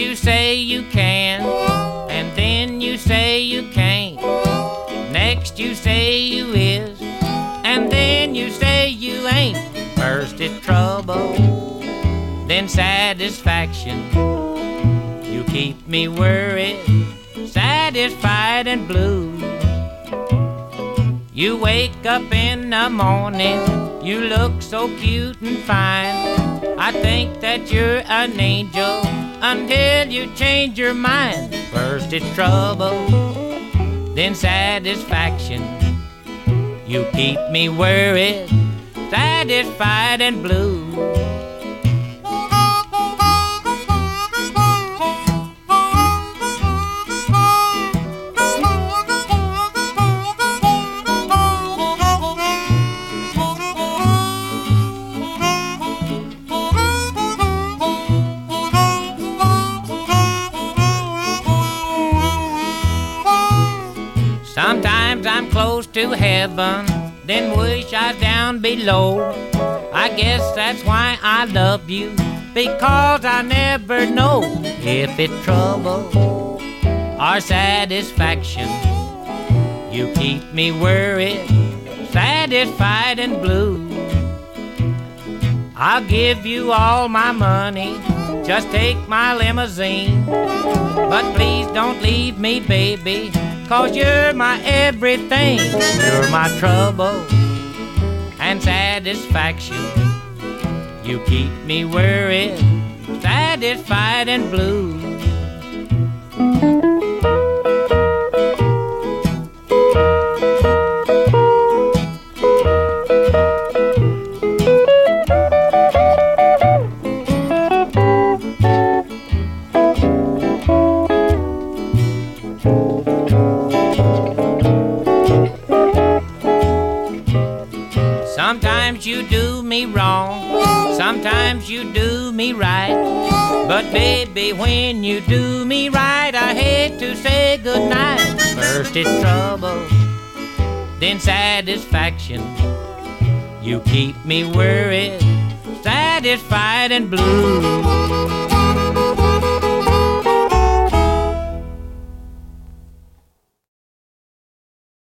you say you can, and then you say you can't. Next you say you is, and then you say you ain't. First it's trouble, then satisfaction. You keep me worried, satisfied and blue. You wake up in the morning, you look so cute and fine. I think that you're an angel until you change your mind. First it's trouble, then satisfaction. You keep me worried, satisfied and blue. Sometimes I'm close to heaven, then wish I was down below. I guess that's why I love you, because I never know if it's trouble or satisfaction. You keep me worried, satisfied and blue. I'll give you all my money, just take my limousine. But please don't leave me, baby, 'cause you're my everything. You're my trouble and satisfaction. You keep me worried, satisfied and blue. Sometimes you do me wrong, sometimes you do me right. But baby, when you do me right, I hate to say goodnight. First it's trouble, then satisfaction. You keep me worried, satisfied and blue.